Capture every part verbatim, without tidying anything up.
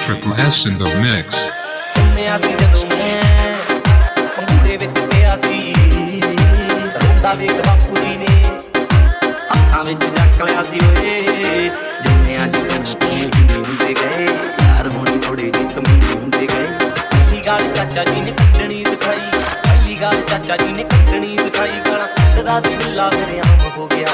Electric Mass in the mix. चाचा जी ने कटनी दिखाई पहली गाल चाचा जी ने कटनी दिखाई गाना कटदा सी बिल्ला मेरे आम हो गया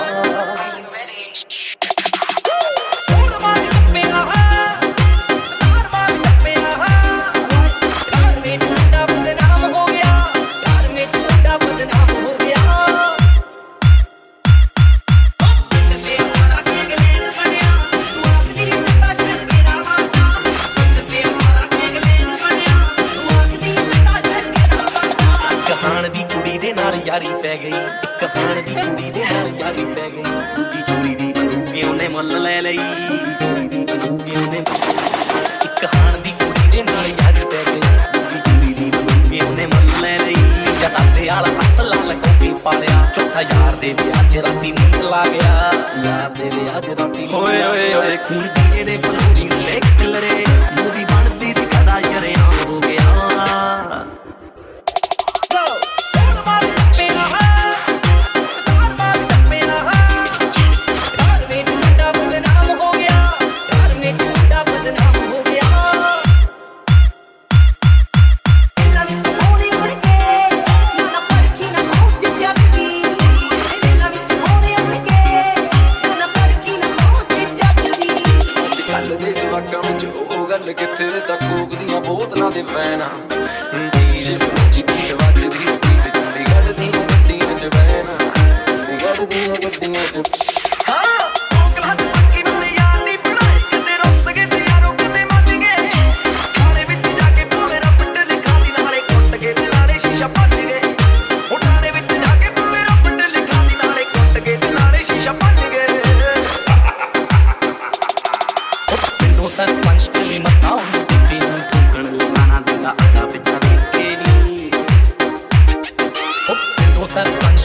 यारी पै गई एक खान दी कुड़ी दे नाल यारी पै गई दूजी चोरी दी बंदूक ओने मुੱਲ ले लई चोरी दी बंदूक ओने एक खान दी कुड़ी दे नाल यारी पै गई दूजी चोरी दी बंदूक ओने मुੱਲ ले लई जटाते आला असल लको के पालिया चौथा यार दे विआह च राती नींद ला गया यार दे विआह च राती होए होए होए खून दी दे पलूरी ले किलरे मूवी बनदी सी कदा यारे आम हो गया किथे तक कोकदियां बोतलां दे वैना डीजे दी बीट वजदी चंडीगढ़ दी गड्डियां च वैना चंडीगढ़ दी गड्डियां च हां कोकला दी पक्की मेरे यार दी पढ़ाई किते रुस गए ते यारो किते मच गए खाने विच जाके पूरे रपट लिखा दी नाले कुੱਟ के ते नाले शीशा भज गए उठाने विच जाके पूरे रपट लिखा दी नाले कुੱਟ के ते नाले शीशा भज गए पिंडों सरपंच भी मताओ दी ठोकण लगाना जिंदा आगा पिछा देखे नी ओ पिंडों सरपंच